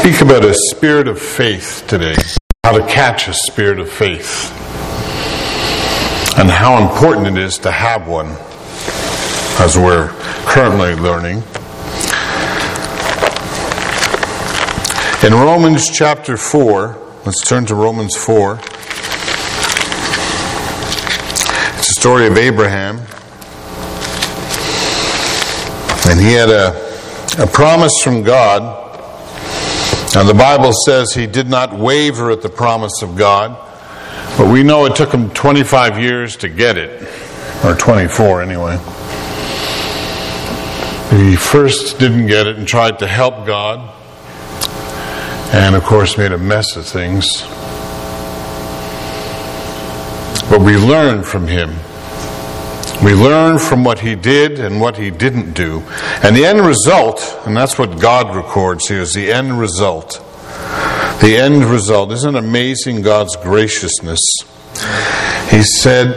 Speak about a spirit of faith today. How to catch a spirit of faith. And how important it is to have one, as we're currently learning. In Romans chapter 4, let's turn to Romans 4. It's a story of Abraham. And he had a promise from God. Now the Bible says he did not waver at the promise of God, but we know it took him 25 years to get it, or 24 anyway. He first didn't get it and tried to help God, and of course made a mess of things. But we learn from him. We learn from what he did and what he didn't do. And the end result, and that's what God records here, is the end result. The end result. Isn't it amazing, God's graciousness? He said,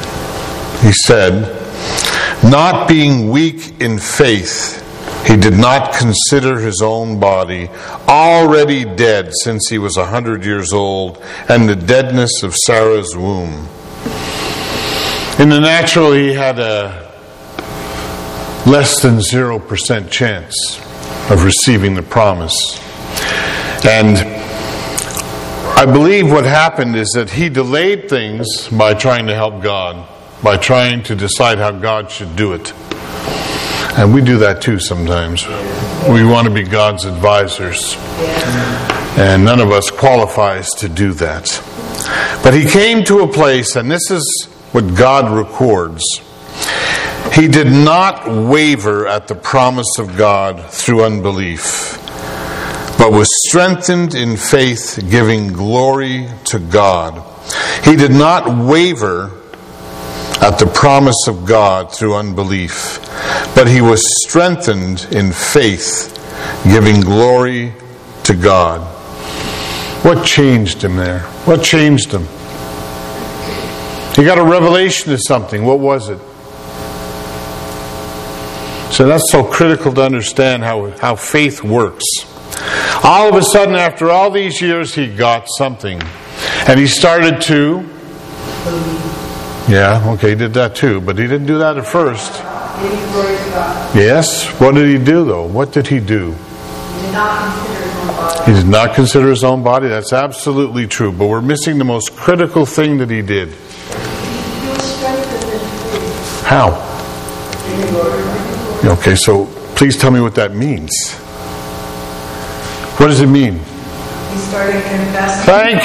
not being weak in faith, he did not consider his own body already dead since he was 100 years old, and the deadness of Sarah's womb. In the natural, he had a less than 0% chance of receiving the promise. And I believe what happened is that he delayed things by trying to help God, by trying to decide how God should do it. And we do that too sometimes. We want to be God's advisors. And none of us qualifies to do that. But he came to a place, and this is what God records. He did not waver at the promise of God through unbelief, but was strengthened in faith, giving glory to God. He did not waver at the promise of God through unbelief, but he was strengthened in faith, giving glory to God. What changed him there? What changed him? He got a revelation of something. What was it? So that's so critical to understand how faith works. All of a sudden, after all these years, he got something. And he started to... Yeah, okay, he did that too. But he didn't do that at first. Yes? What did he do, though? What did he do? He did not consider his own body. That's absolutely true. But we're missing the most critical thing that he did. How? Okay, so please tell me what that means. What does it mean? He started confessing.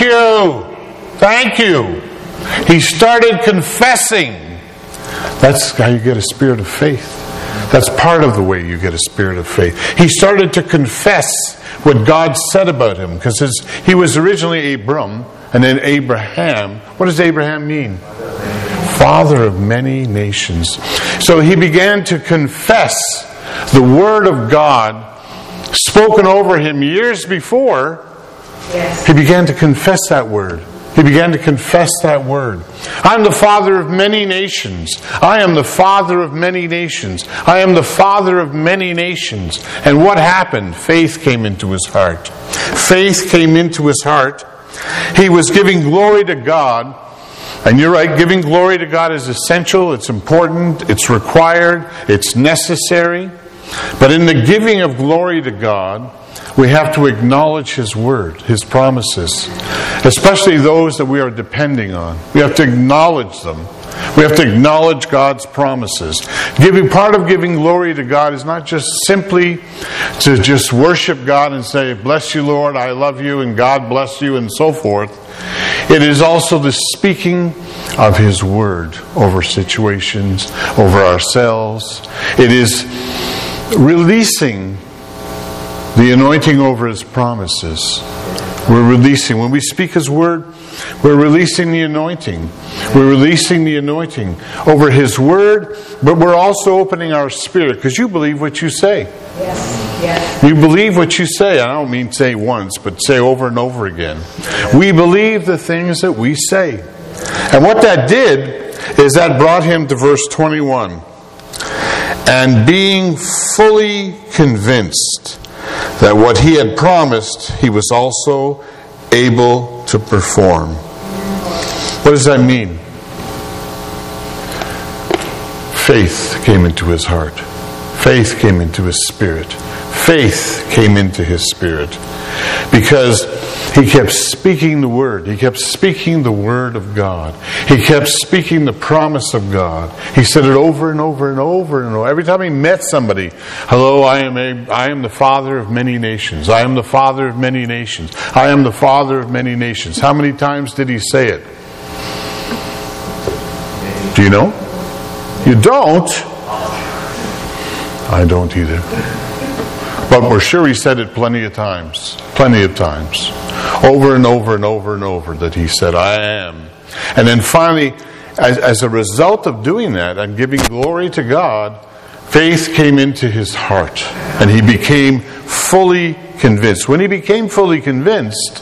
Thank you. He started confessing. That's how you get a spirit of faith. That's part of the way you get a spirit of faith. He started to confess what God said about him, because he was originally Abram and then Abraham. What does Abraham mean? Father of many nations. So he began to confess the word of God spoken over him years before. Yes. He began to confess that word. He began to confess that word. I'm the father of many nations. I am the father of many nations. I am the father of many nations. And what happened? Faith came into his heart. Faith came into his heart. He was giving glory to God. And you're right, giving glory to God is essential, it's important, it's required, it's necessary. But in the giving of glory to God, we have to acknowledge His Word, His promises, especially those that we are depending on. We have to acknowledge them. We have to acknowledge God's promises. Part of giving glory to God is not just simply to just worship God and say, bless you, Lord, I love you, and God bless you, and so forth. It is also the speaking of His Word over situations, over ourselves. It is releasing the anointing over His promises. We're releasing. When we speak His Word, we're releasing the anointing. We're releasing the anointing over His Word, but we're also opening our spirit, because you believe what you say. Yes. You believe what you say. I don't mean say once, but say over and over again. We believe the things that we say. And what that did is that brought him to verse 21. And being fully convinced that what he had promised, he was also able to perform. What does that mean? Faith came into his heart. Faith came into his spirit. Faith came into his spirit. Because he kept speaking the word. He kept speaking the word of God. He kept speaking the promise of God. He said it over and over and over and over. Every time he met somebody, hello, I am the father of many nations. I am the father of many nations. I am the father of many nations. How many times did he say it? Do you know? You don't? I don't either. But we're sure he said it plenty of times. Plenty of times. Over and over and over and over that he said, I am. And then finally, as a result of doing that and giving glory to God, faith came into his heart. And he became fully convinced. When he became fully convinced,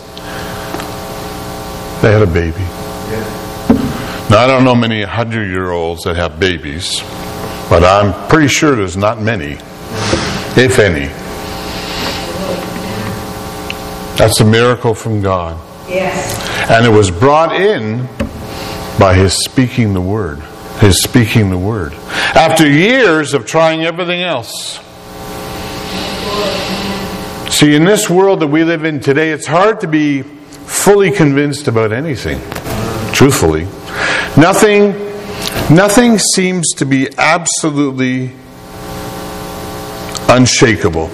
they had a baby. Now, I don't know many 100-year-olds that have babies, but I'm pretty sure there's not many, if any. That's a miracle from God. Yes. And it was brought in by his speaking the word. His speaking the word. After years of trying everything else. See, in this world that we live in today, it's hard to be fully convinced about anything. Truthfully. Nothing seems to be absolutely unshakable.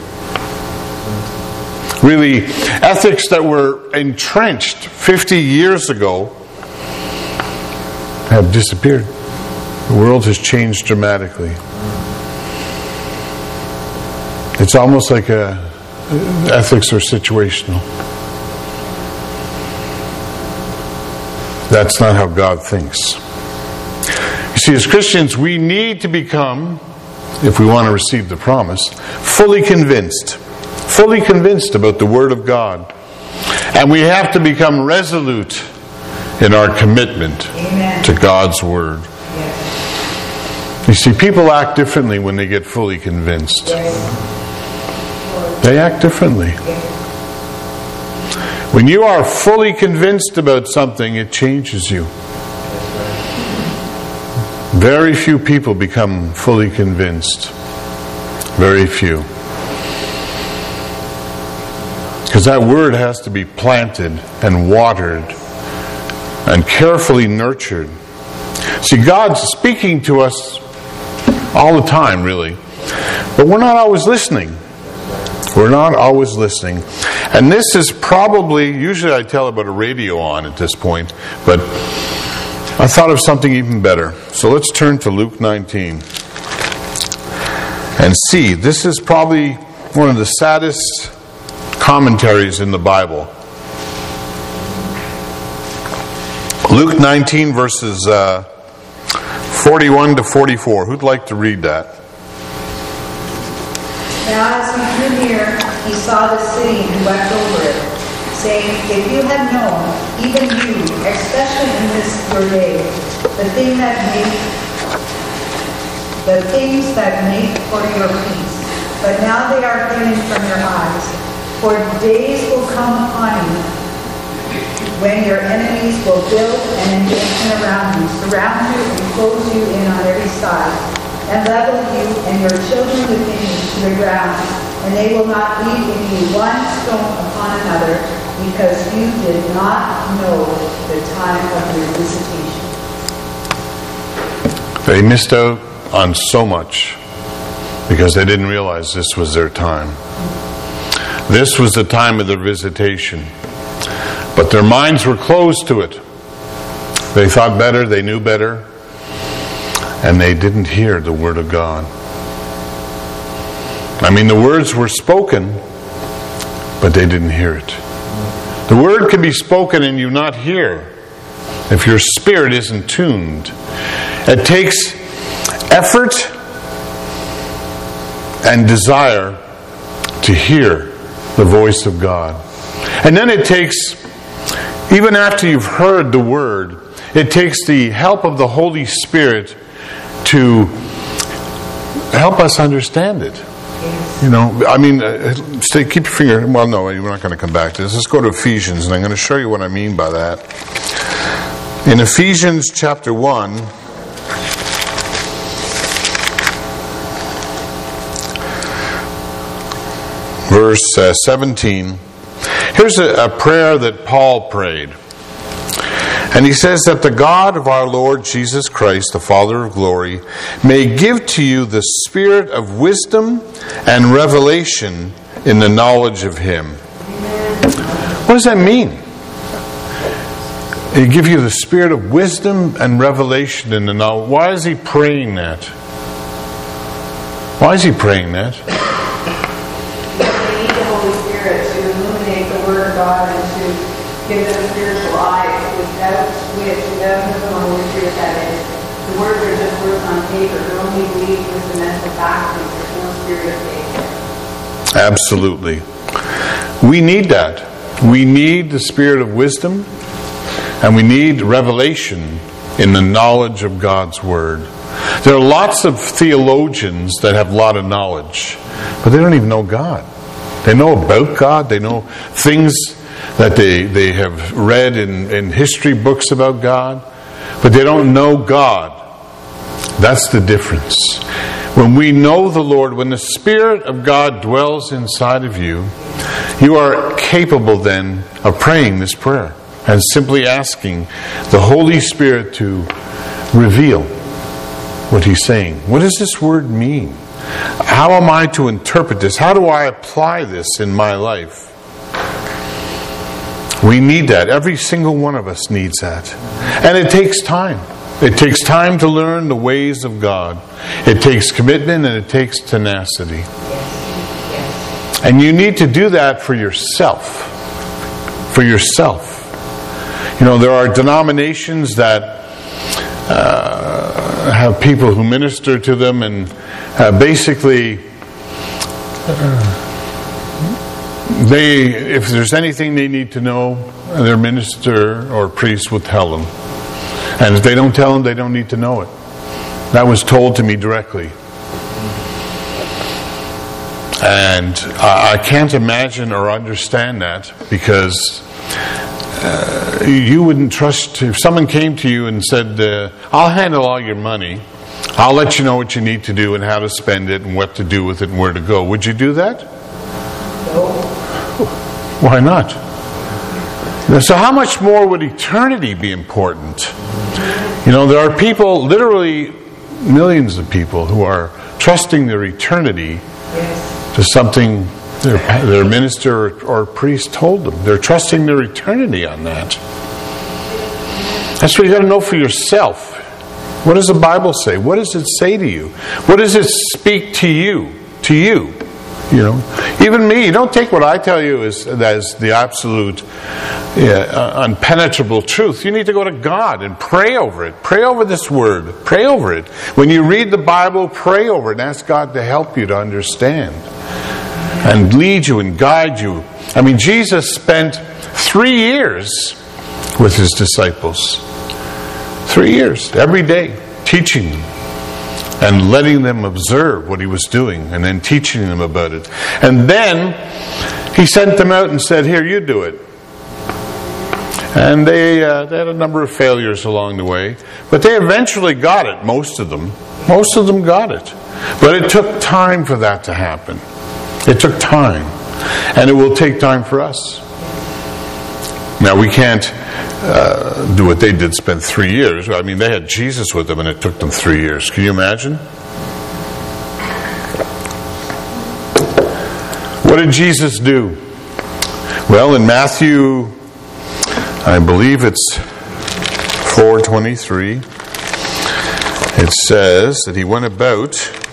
Really, ethics that were entrenched 50 years ago have disappeared. The world has changed dramatically. It's almost like ethics are situational. That's not how God thinks. You see, as Christians, we need to become, if we want to receive the promise, fully convinced about the Word of God. And we have to become resolute in our commitment to God's Word. Yes. You see, people act differently when they get fully convinced. Yes. They act differently. Yes. When you are fully convinced about something, it changes you. Very few people become fully convinced. Very few. Because that word has to be planted and watered and carefully nurtured. See, God's speaking to us all the time, really. But we're not always listening. We're not always listening. And this is probably, usually I tell about a radio on at this point, but I thought of something even better. So let's turn to Luke 19. And see, this is probably one of the saddest commentaries in the Bible. Luke 19 verses 41 to 44. Who'd like to read that? Now as he drew near, he saw the city and wept over it, saying, if you had known, even you, especially in this your day, the things that make for your peace, but now they are hidden from your eyes. For days will come upon you when your enemies will build an embankment around you, surround you and close you in on every side, and level you and your children within you to the ground, and they will not leave in you one stone upon another, because you did not know the time of your visitation. They missed out on so much because they didn't realize this was their time. This was the time of their visitation. But their minds were closed to it. They thought better, they knew better, and they didn't hear the Word of God. I mean, the words were spoken, but they didn't hear it. The Word can be spoken and you not hear if your spirit isn't tuned. It takes effort and desire to hear the voice of God. And then it takes, even after you've heard the Word, it takes the help of the Holy Spirit to help us understand it. You know, I mean, keep your finger. Well, no, we're not going to come back to this. Let's go to Ephesians, and I'm going to show you what I mean by that. In Ephesians chapter 1, verse 17, here's a prayer that Paul prayed. And he says that the God of our Lord Jesus Christ, the Father of glory, may give to you the spirit of wisdom and revelation in the knowledge of Him. What does that mean? He give you the spirit of wisdom and revelation in the knowledge. Why is he praying that? Why is he praying that? They need the Holy Spirit to illuminate the Word of God and to give them spiritual eyes, without whom the Holy Spirit, that is, the words are just words on paper. They're only believed with the mental faculties. There's no spirit of faith. Absolutely. We need that. We need the spirit of wisdom, and we need revelation in the knowledge of God's Word. There are lots of theologians that have a lot of knowledge, but they don't even know God. They know about God. They know things that they have read in history books about God, but they don't know God. That's the difference. When we know the Lord, when the Spirit of God dwells inside of you, you are capable then of praying this prayer and simply asking the Holy Spirit to reveal what He's saying. What does this word mean? How am I to interpret this? How do I apply this in my life? We need that. Every single one of us needs that. And it takes time. It takes time to learn the ways of God. It takes commitment and it takes tenacity. And you need to do that for yourself. For yourself. You know, there are denominations that have people who minister to them, and basically if there's anything they need to know, their minister or priest will tell them. And if they don't tell them, they don't need to know it. That was told to me directly. And I can't imagine or understand that, because you wouldn't trust, if someone came to you and said, I'll handle all your money, I'll let you know what you need to do and how to spend it and what to do with it and where to go. Would you do that? No. Why not? So how much more would eternity be important? You know, there are people, literally millions of people, who are trusting their eternity to something their minister or priest told them. They're trusting their eternity on that. That's what you got to know for yourself. What does the Bible say? What does it say to you? What does it speak to you? To you. You know, even me. Don't take what I tell you as the absolute unpenetrable truth. You need to go to God and pray over it. Pray over this word. Pray over it. When you read the Bible, pray over it and ask God to help you to understand and lead you and guide you. I mean, Jesus spent 3 years with His disciples. 3 years, every day, teaching them and letting them observe what He was doing and then teaching them about it. And then He sent them out and said, here, you do it. And they had a number of failures along the way, but they eventually got it, most of them. Most of them got it. But it took time for that to happen. It took time. And it will take time for us. Now, we can't do what they did, spend 3 years. I mean, they had Jesus with them and it took them 3 years. Can you imagine? What did Jesus do? Well, in Matthew, I believe it's 4:23, it says that He went about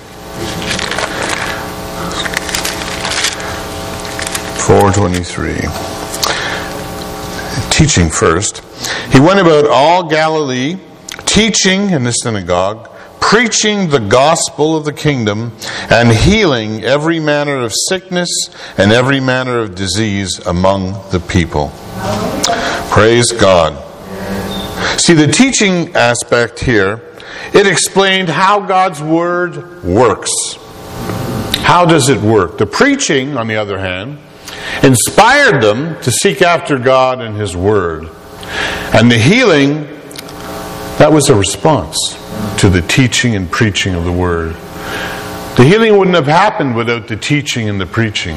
teaching first. He went about all Galilee, teaching in the synagogue, preaching the gospel of the kingdom, and healing every manner of sickness and every manner of disease among the people. Praise God. See, the teaching aspect here, it explained how God's Word works. How does it work? The preaching, on the other hand, inspired them to seek after God and His Word. And the healing, that was a response to the teaching and preaching of the Word. The healing wouldn't have happened without the teaching and the preaching.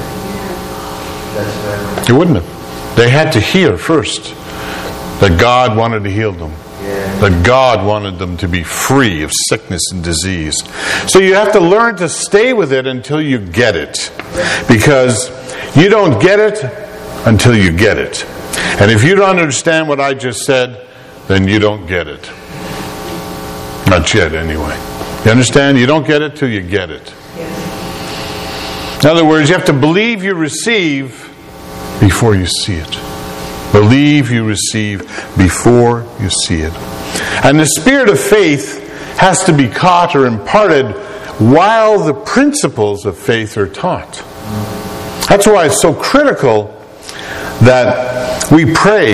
It wouldn't have. They had to hear first that God wanted to heal them. That God wanted them to be free of sickness and disease. So you have to learn to stay with it until you get it. Because you don't get it until you get it. And if you don't understand what I just said, then you don't get it. Not yet, anyway. You understand? You don't get it till you get it. In other words, you have to believe you receive before you see it. Believe you receive before you see it. And the spirit of faith has to be caught or imparted while the principles of faith are taught. That's why it's so critical that we pray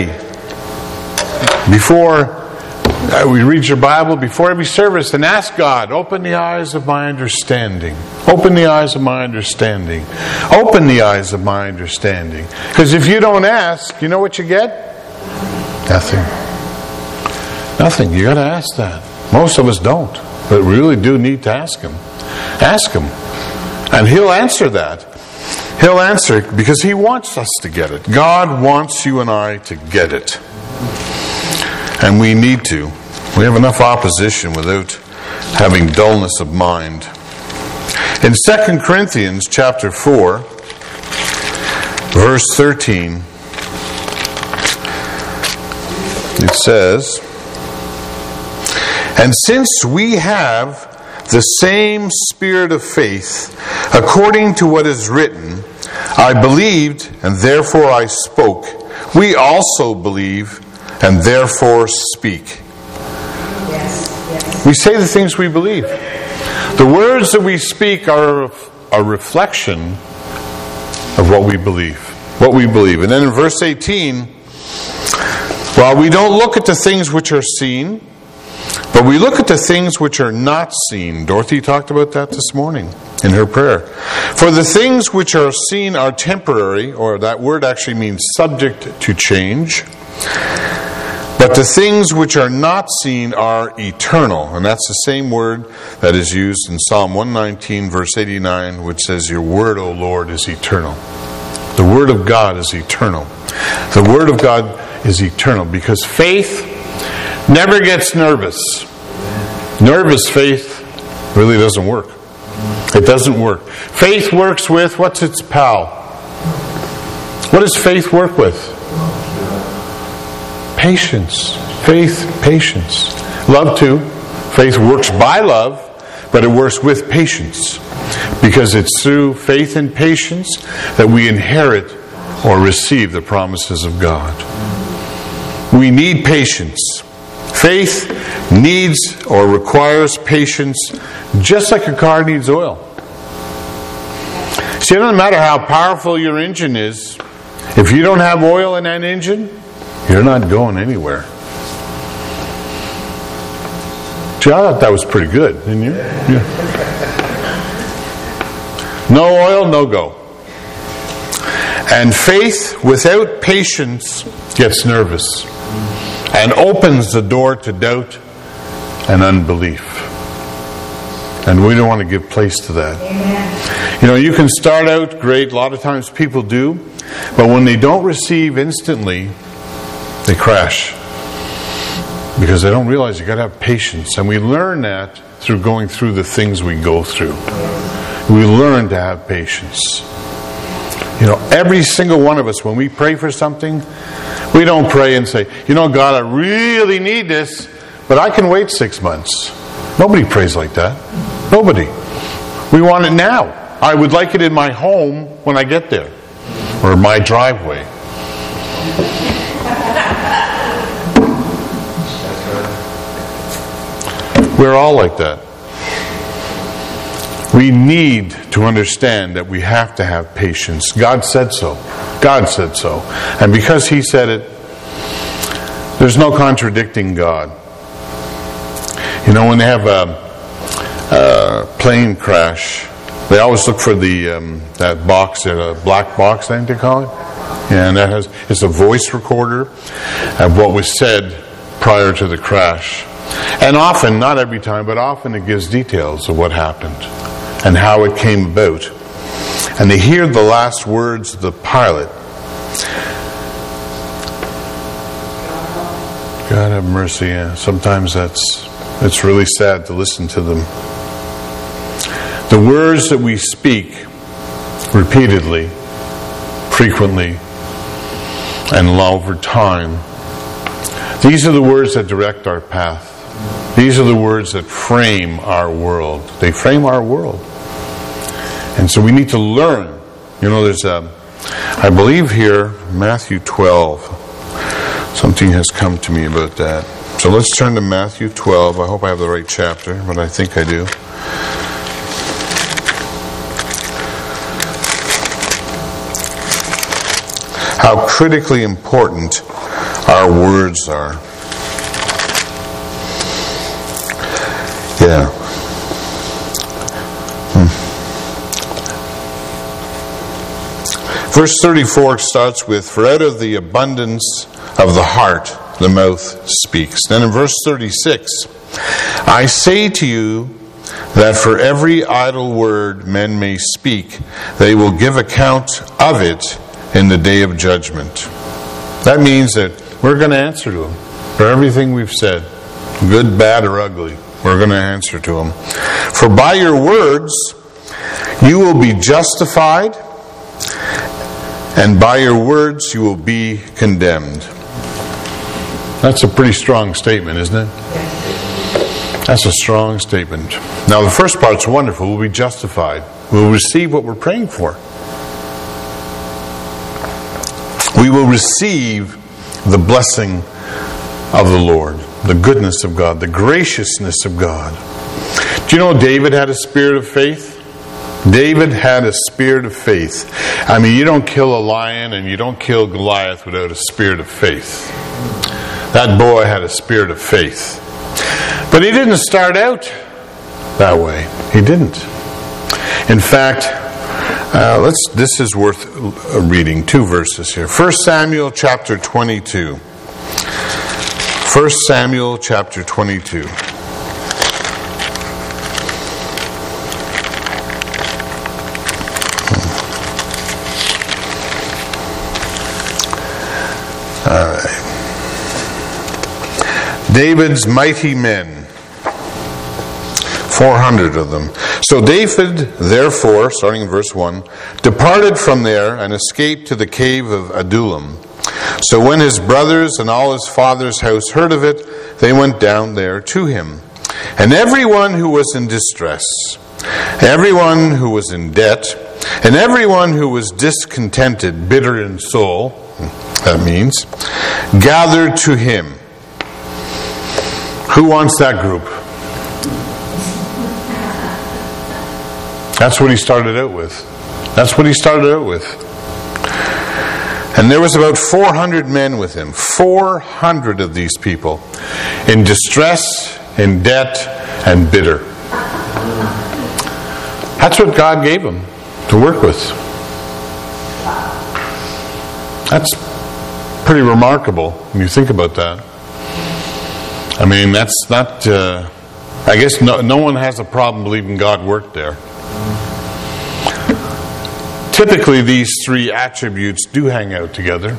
before we read your Bible, before every service, and ask God, open the eyes of my understanding. Open the eyes of my understanding. Open the eyes of my understanding. Because if you don't ask, you know what you get? Nothing. Nothing. You got to ask that. Most of us don't. But we really do need to ask Him. Ask Him. And He'll answer that. He'll answer because He wants us to get it. God wants you and I to get it. And we need to. We have enough opposition without having dullness of mind. In 2 Corinthians chapter 4, verse 13, it says, "And since we have the same spirit of faith, according to what is written, I believed, and therefore I spoke. We also believe, and therefore speak." We say the things we believe. The words that we speak are a reflection of what we believe. What we believe. And then in verse 18, while we don't look at the things which are seen, but we look at the things which are not seen. Dorothy talked about that this morning in her prayer. For the things which are seen are temporary, or that word actually means subject to change. But the things which are not seen are eternal. And that's the same word that is used in Psalm 119, verse 89, which says, "Your word, O Lord, is eternal." The word of God is eternal. The word of God is eternal because faith never gets nervous. Nervous faith really doesn't work. It doesn't work. Faith works with, what's its pal? What does faith work with? Patience. Faith, patience. Love too. Faith works by love, but it works with patience. Because it's through faith and patience that we inherit or receive the promises of God. We need patience. Faith needs or requires patience just like a car needs oil. See, it doesn't matter how powerful your engine is. If you don't have oil in that engine, you're not going anywhere. See, I thought that was pretty good, didn't you? Yeah. No oil, no go. And faith without patience gets nervous and opens the door to doubt and unbelief. And we don't want to give place to that. Amen. You know, you can start out great. A lot of times people do. But when they don't receive instantly, they crash. Because they don't realize you got to have patience. And we learn that through going through the things we go through. We learn to have patience. You know, every single one of us, when we pray for something, we don't pray and say, you know, God, I really need this, but I can wait 6 months. Nobody prays like that. Nobody. We want it now. I would like it in my home when I get there. Or my driveway. We're all like that. We need to understand that we have to have patience. God said so. God said so. And because He said it, there's no contradicting God. You know, when they have a plane crash They always look for that box, a black box, I think they call it. Yeah, and it's a voice recorder of what was said prior to the crash. And often, not every time, but often it gives details of what happened and how it came about. And they hear the last words of the pilot. God have mercy. Yeah. Sometimes it's really sad to listen to them. The words that we speak repeatedly, frequently, and over time, these are the words that direct our path. These are the words that frame our world. They frame our world. And so we need to learn. You know, there's I believe here, Matthew 12. Something has come to me about that. So let's turn to Matthew 12. I hope I have the right chapter, but I think I do. How critically important our words are. Yeah. Verse 34 starts with, "For out of the abundance of the heart the mouth speaks." Then in verse 36, "I say to you that for every idle word men may speak, they will give account of it in the day of judgment." That means that we're going to answer to Him for everything we've said, good, bad, or ugly. We're going to answer to Him. "For by your words you will be justified, and by your words you will be condemned." That's a pretty strong statement, isn't it? That's a strong statement. Now the first part's wonderful. We'll be justified. We'll receive what we're praying for. We will receive the blessing of the Lord, the goodness of God, the graciousness of God. Do you know David had a spirit of faith? David had a spirit of faith. I mean, you don't kill a lion and you don't kill Goliath without a spirit of faith. That boy had a spirit of faith. But he didn't start out that way. He didn't. In fact, this is worth reading. 2 verses here. 1 Samuel chapter 22. 1 Samuel chapter 22. All right. David's mighty men, 400 of them. "So David, therefore," starting in verse 1, "departed from there and escaped to the cave of Adullam. So when his brothers and all his father's house heard of it, they went down there to him. And everyone who was in distress, everyone who was in debt, and everyone who was discontented, bitter in soul," that means, "gathered to him." Who wants that group? That's what he started out with. That's what he started out with. And there was about 400 men with him. 400 of these people. In distress, in debt, and bitter. That's what God gave him to work with. That's pretty remarkable when you think about that. I mean, that's not... I guess no one has a problem believing God worked there. Typically, these three attributes do hang out together.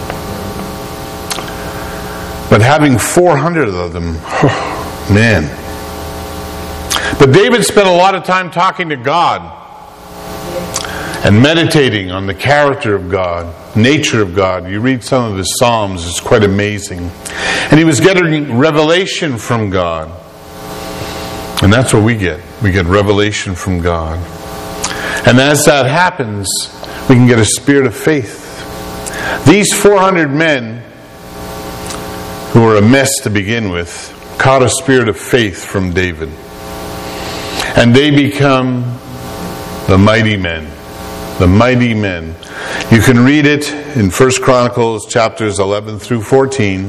But having 400 of them, oh, man. But David spent a lot of time talking to God and meditating on the character of God, nature of God. You read some of his Psalms, it's quite amazing. And he was getting revelation from God. And that's what we get. We get revelation from God. And as that happens, we can get a spirit of faith. These 400 men, who were a mess to begin with, caught a spirit of faith from David. And they become the mighty men. The mighty men. You can read it in 1 Chronicles chapters 11 through 14.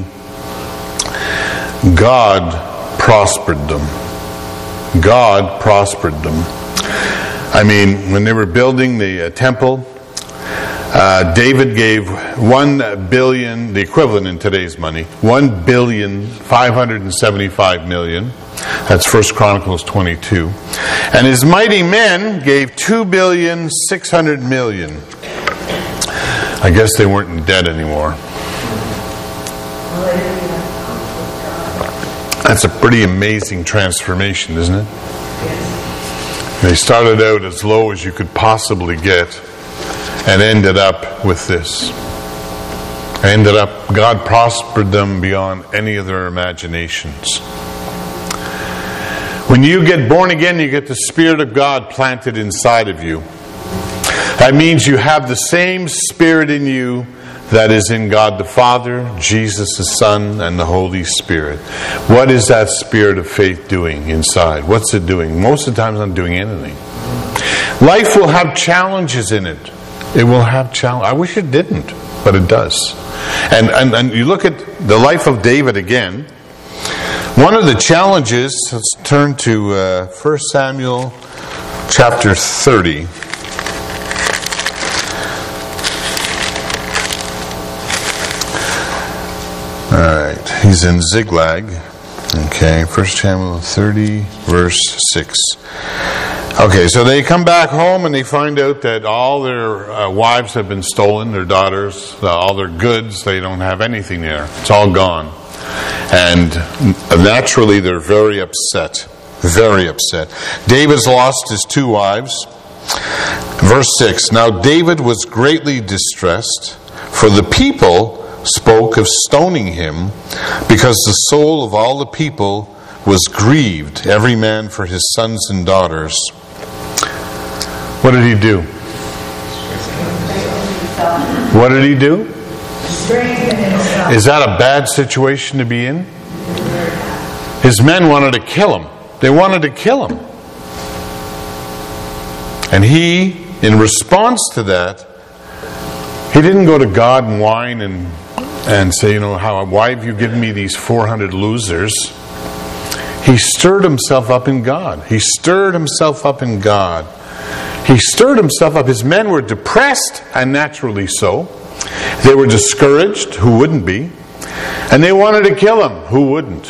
God prospered them. God prospered them. I mean, when they were building the temple, David gave 1 billion, the equivalent in today's money, 1,575,000,000. That's 1 Chronicles 22. And his mighty men gave 2,600,000,000. I guess they weren't dead anymore. That's a pretty amazing transformation, isn't it? They started out as low as you could possibly get and ended up with this. God prospered them beyond any of their imaginations. When you get born again, you get the Spirit of God planted inside of you. That means you have the same Spirit in you that is in God the Father, Jesus the Son, and the Holy Spirit. What is that Spirit of faith doing inside? What's it doing? Most of the time it's not doing anything. Life will have challenges in it. It will have challenge. I wish it didn't, but it does. And you look at the life of David again. One of the challenges, let's turn to 1 Samuel chapter 30. All right, he's in Ziklag. Okay, 1 Samuel 30, verse 6. Okay, so they come back home and they find out that all their wives have been stolen, their daughters, all their goods, they don't have anything there. It's all gone. And naturally they're very upset. Very upset. David's lost his 2 wives. Verse 6, now David was greatly distressed, for the people spoke of stoning him, because the soul of all the people was grieved, every man for his sons and daughters. What did he do? What did he do? Is that a bad situation to be in? His men wanted to kill him. They wanted to kill him. And he, in response to that, he didn't go to God and whine and say, why have you given me these 400 losers? He stirred himself up in God. He stirred himself up in God. He stirred himself up. His men were depressed, and naturally so. They were discouraged, who wouldn't be? And they wanted to kill him, who wouldn't?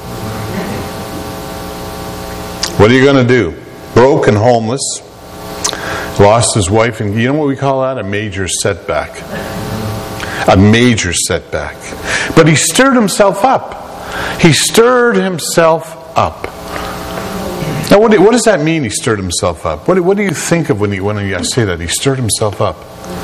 What are you going to do? Broke and homeless. Lost his wife, and you know what we call that? A major setback. A major setback. But he stirred himself up. He stirred himself up. Now, what does that mean? He stirred himself up. What do you think of when I say that? He stirred himself up.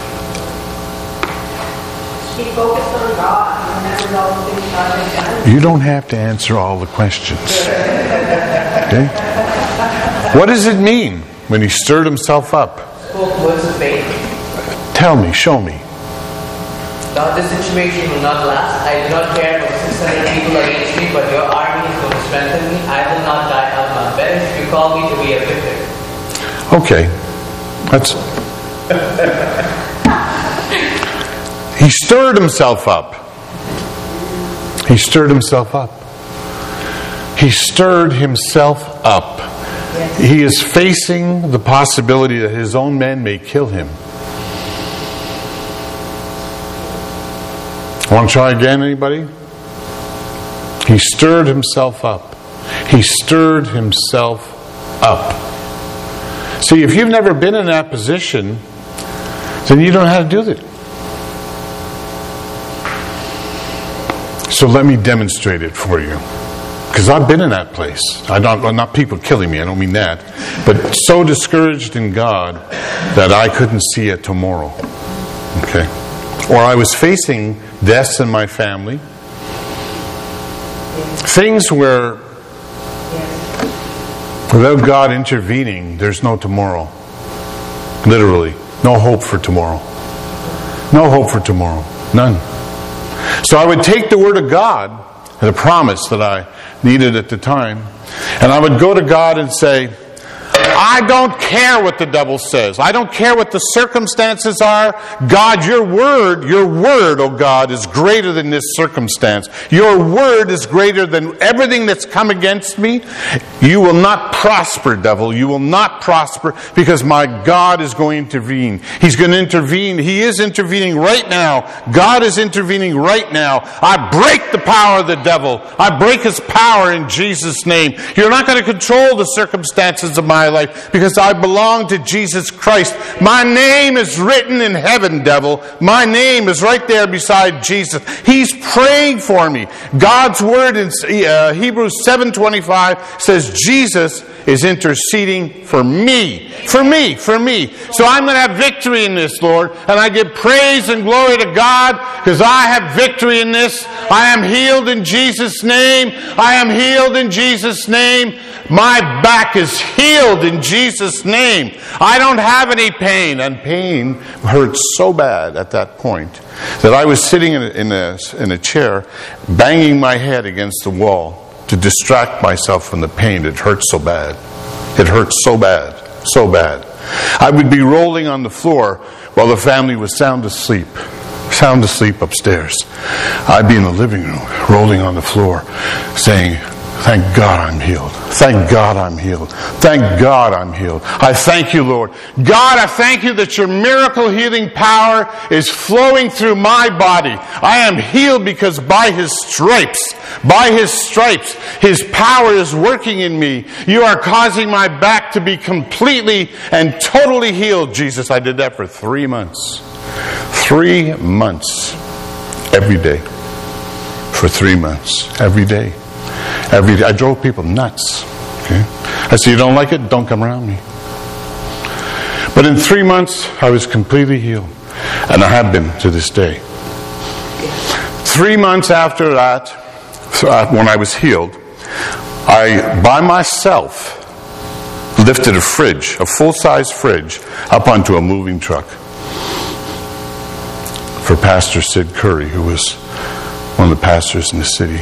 He focused on God. He remembered all the things God had done. You don't have to answer all the questions. Okay? What does it mean when he stirred himself up? Spoke words of faith. Tell me, show me. Now this situation will not last. I do not care about 600 people against me, but your army is going to strengthen me. I will not die outnumbered. Better if you call me to be a victor. Okay. He stirred himself up. He stirred himself up. He stirred himself up. He is facing the possibility that his own men may kill him. Want to try again, anybody? He stirred himself up. He stirred himself up. See, if you've never been in that position, then you don't know how to do it. So let me demonstrate it for you. Because I've been in that place. Not people killing me, I don't mean that. But so discouraged in God that I couldn't see a tomorrow. Okay? Or I was facing deaths in my family. Things where, without God intervening, there's no tomorrow. Literally. No hope for tomorrow. No hope for tomorrow. None. So I would take the Word of God, the promise that I needed at the time, and I would go to God and say, I don't care what the devil says. I don't care what the circumstances are. God, your word, oh God, is greater than this circumstance. Your word is greater than everything that's come against me. You will not prosper, devil. You will not prosper, because my God is going to intervene. He's going to intervene. He is intervening right now. God is intervening right now. I break the power of the devil. I break his power in Jesus' name. You're not going to control the circumstances of my life, because I belong to Jesus Christ. My name is written in heaven, devil. My name is right there beside Jesus. He's praying for me. God's word in Hebrews 7:25 says Jesus is interceding for me. For me. So I'm going to have victory in this, Lord. And I give praise and glory to God, because I have victory in this. I am healed in Jesus' name. I am healed in Jesus' name. My back is healed in Jesus' name. I don't have any pain. And pain hurt so bad at that point that I was sitting in a chair, banging my head against the wall to distract myself from the pain. It hurt so bad. It hurt so bad. So bad. I would be rolling on the floor while the family was sound asleep. Sound asleep upstairs. I'd be in the living room, rolling on the floor, saying, thank God I'm healed. Thank God I'm healed. Thank God I'm healed. I thank you, Lord. God, I thank you that your miracle healing power is flowing through my body. I am healed because by his stripes, his power is working in me. You are causing my back to be completely and totally healed, Jesus. I did that for 3 months. 3 months. Every day. For 3 months. Every day. Every day. I drove people nuts. Okay? I said, you don't like it? Don't come around me. But in 3 months, I was completely healed. And I have been to this day. 3 months after that, when I was healed, I, by myself, lifted a fridge, a full-size fridge, up onto a moving truck for Pastor Sid Curry, who was one of the pastors in the city.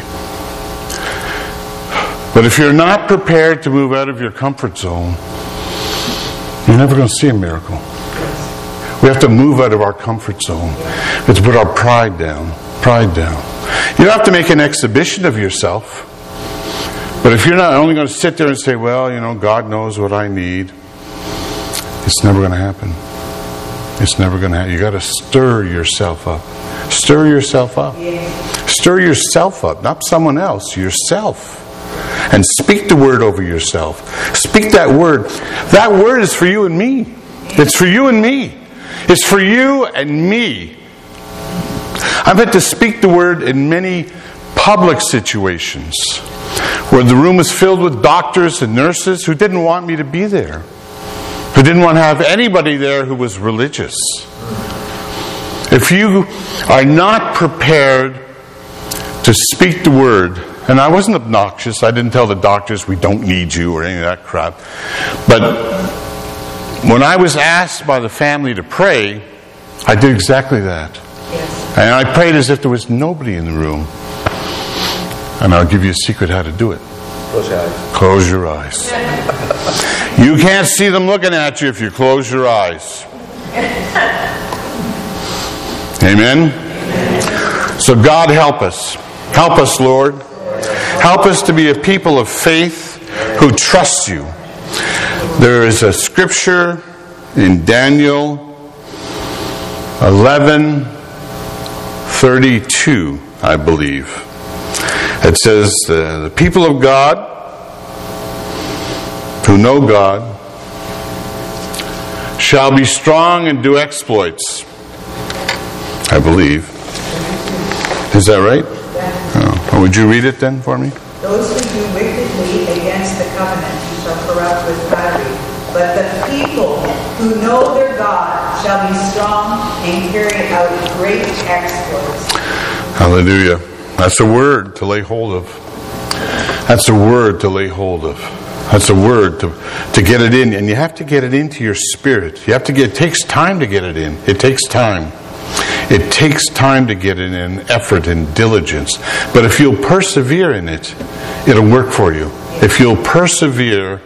But if you're not prepared to move out of your comfort zone, you're never going to see a miracle. We have to move out of our comfort zone. We have to put our pride down. Pride down. You don't have to make an exhibition of yourself. But if you're not only going to sit there and say, well, you know, God knows what I need, it's never going to happen. It's never going to happen. You got to stir yourself up. Stir yourself up. Stir yourself up, not someone else, yourself. And speak the word over yourself. Speak that word. That word is for you and me. It's for you and me. It's for you and me. I've had to speak the word in many public situations where the room was filled with doctors and nurses who didn't want me to be there, who didn't want to have anybody there who was religious. If you are not prepared to speak the word, and I wasn't obnoxious, I didn't tell the doctors we don't need you or any of that crap, but when I was asked by the family to pray, I did exactly that. And I prayed as if there was nobody in the room. And I'll give you a secret how to do it. Close your eyes. Close your eyes. You can't see them looking at you if you close your eyes. Amen? So God help us. Help us, Lord. Help us to be a people of faith who trust you. There is a scripture in Daniel 11:32, I believe. It says, the people of God who know God shall be strong and do exploits. I believe. Is that right? Oh. Would you read it then for me? Those who do wickedly against the covenant shall corrupt with flattery. But the people who know their God shall be strong and carry out great exploits. Hallelujah. That's a word to lay hold of. That's a word to lay hold of. That's a word to get it in. And you have to get it into your spirit. You have to it takes time to get it in. It takes time. It takes time to get it in, effort and diligence. But if you'll persevere in it, it'll work for you. If you'll persevere,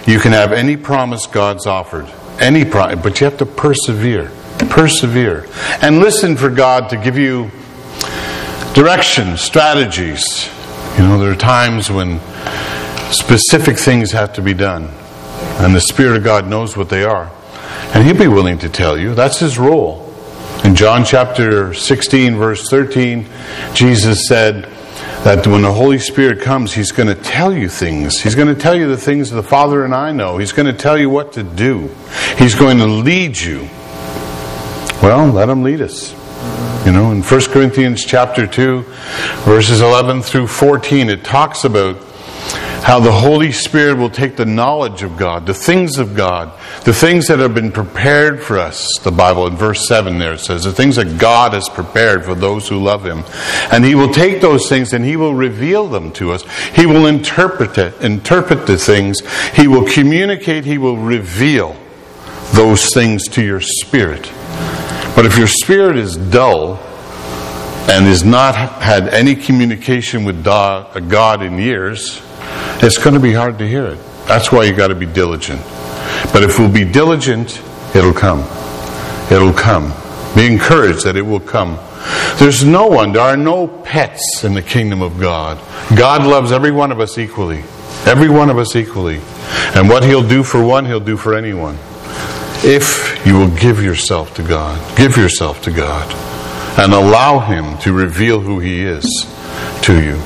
You can have any promise God's offered. Any promise, but you have to persevere. Persevere. And listen for God to give you direction, strategies. There are times when specific things have to be done. And the Spirit of God knows what they are. And He'll be willing to tell you. That's His role. In John chapter 16, verse 13, Jesus said that when the Holy Spirit comes, He's going to tell you things. He's going to tell you the things the Father and I know. He's going to tell you what to do. He's going to lead you. Well, let Him lead us. In 1 Corinthians chapter 2, verses 11 through 14, it talks about how the Holy Spirit will take the knowledge of God, the things of God, the things that have been prepared for us. The Bible in verse 7 there, it says, the things that God has prepared for those who love Him. And He will take those things and He will reveal them to us. He will interpret the things. He will communicate, He will reveal those things to your spirit. But if your spirit is dull and has not had any communication with God in years, it's going to be hard to hear it. That's why you got to be diligent. But if we'll be diligent, it'll come. It'll come. Be encouraged that it will come. There are no pets in the kingdom of God. God loves every one of us equally. Every one of us equally. And what He'll do for one, He'll do for anyone. If you will give yourself to God. Give yourself to God. And allow Him to reveal who He is to you.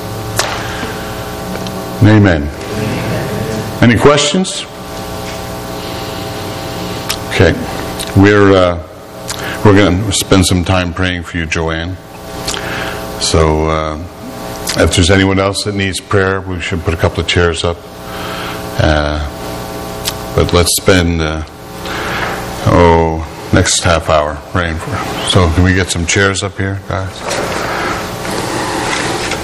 Amen. Any questions? Okay. We're going to spend some time praying for you, Joanne. So if there's anyone else that needs prayer, we should put a couple of chairs up. But let's spend next half hour praying for her. So can we get some chairs up here, guys?